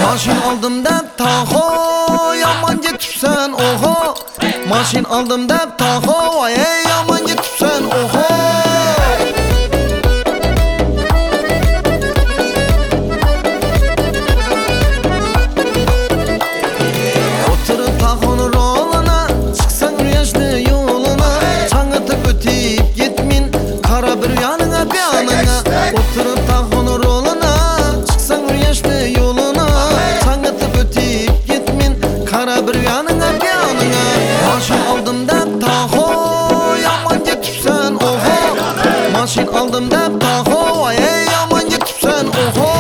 Maşin aldım dep taho, yaman getipsen oho. Maşin aldım dep taho, ay yaman getipsen oho. Oturup tahonun roluna, çıksan güneşli yoluna. Çanıtıp öteyip gitmin, kara bir yanına bir yanına. Oturup tahonun roluna, çıksan güneşli yoluna. Çanıtıp öteyip gitmin, kara bir yanına bir yanına. Maşin aldım dep taho, yaman getipsen oho. Maşin aldım dep taho, ay yaman getipsen oho.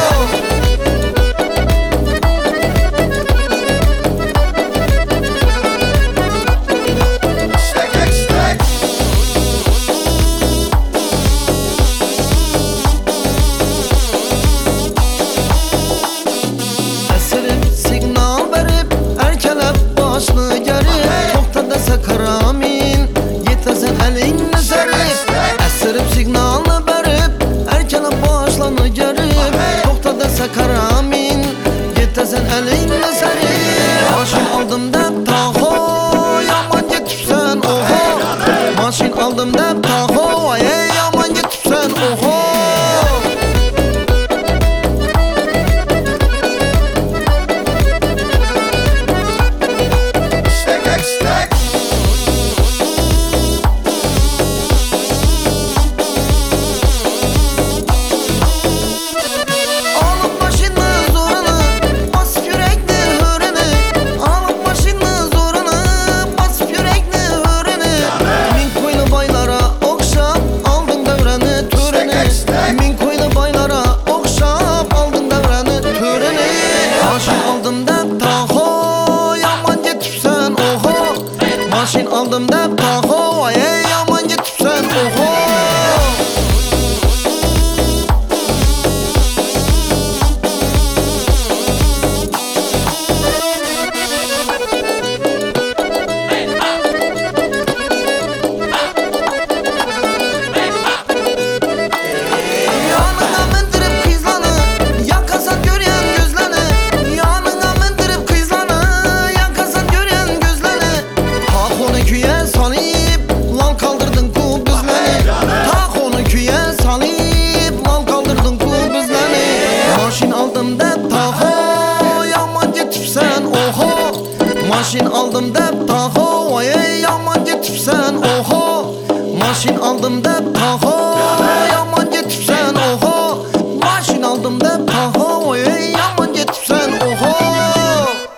Signal verip erkelep başlı gerip, tokta dese karamin yetesen elini serip. Esirip signalını verip erkelep başlanı gerip, tokta dese karamin yetesen elini serip. Maşin aldım dep taho, yaman getipsen oho. Maşin aldım dep taho, ay yaman getipsen oho. Maşin aldım dep taho, ay yaman getipsen oho. Yanına mindirip kızlanı, yakasan gören gözleni. Yanına mindirip kızlanı, yakasan gören gözleni. Tahonu küye salayıp, lal kaldırdın ku bizleni. Tahonu küye salayıp, lal kaldırdın ku bizleni. Maşin aldım dep taho, yaman getipsen oho. Maşin aldım dep taho, ay yaman getipsen oho. Maşin aldım dep taho, yaman getipsen oho. Maşin aldım dep taho, ay